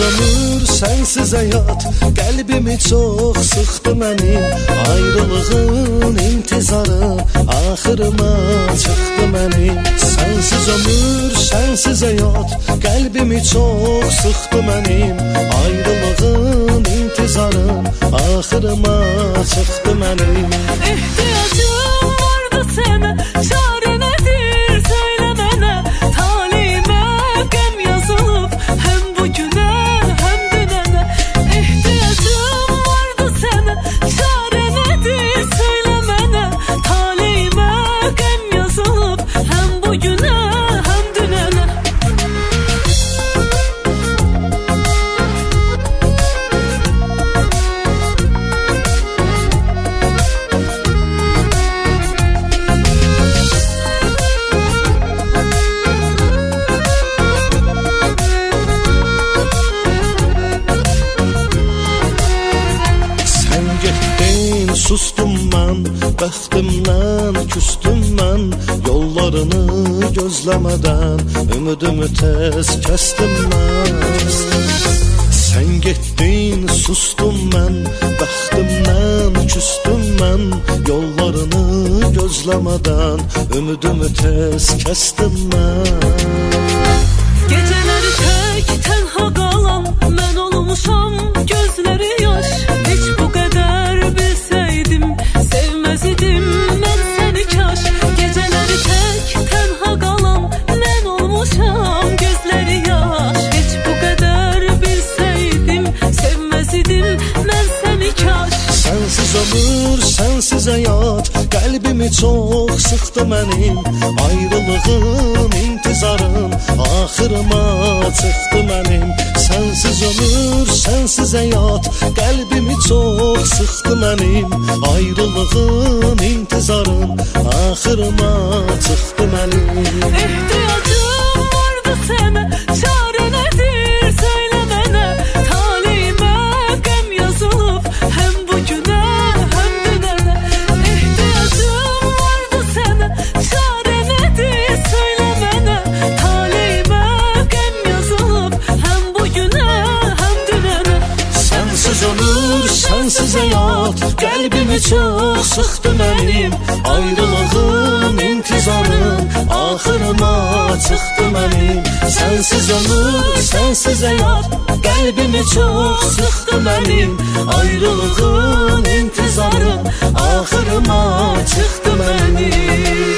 ömür sensiz hayat, qəlbimi çox sıxdı mənim. Ayrılığın intizarı axırıma çıxdı mənim. Sensiz ömür sensiz hayat, qəlbimi çox sıxdı mənim. Ayrılığın intizarı axırıma çıxdı mənim. İhtiyacım vardı sənə, çare nədir söylə mənə. Talihimə qəm yazılıb, həm bugünə, həm dünənə. İhtiyacım vardı sənə, çare nədir söylə mənə. Talihimə qəm yazılıb, həm bugünə, həm dünənə. Sustum mən, bəxtimdən küstüm mən. Yollarını gözləmədən ümidimi tez kəstim mən. Sən getdin, sustum mən, bəxtimdən küstüm mən. Yollarını gözləmədən ümidimi tez kəstim mən. Geceleri tek tenha qalan mən olmuşam, gözləri yaş. Heç bu qədər bilsəydim, sevməz idim mən səni kaş. Geceleri tek tenha qalan mən olmuşam, gözləri yaş. Heç bu qədər bilsəydim, sevməz idim mən səni kaş. Sensiz ömür, sensiz hayat, qəlbimi çox sıxdı mənim. Ayrılığın intizarın axırıma çıxdı mənim. Sensiz ömür, sensiz hayat, qəlbimi çox sıxdı mənim. Ayrılığın intizarın axırıma çıxdı mənim. İhtiyacım vardı sənə, çare nədir söylə mənə. Talihimə qəm yazılıb, həm bugünə, həm dünənə. İhtiyacım vardı sənə, çare nədir söylə mənə. Talihimə qəm yazılıb, həm bugünə, həm dünənə. Sensiz ömür, sensiz hayat, qəlbimi çox sıxdı mənim. Ayrılığın intizarın axırıma çıxdı mənim. Sensiz ömür, sensiz hayat, qəlbimi çox sıxdı mənim. Ayrılığın intizarın axırıma çıxdı mənim.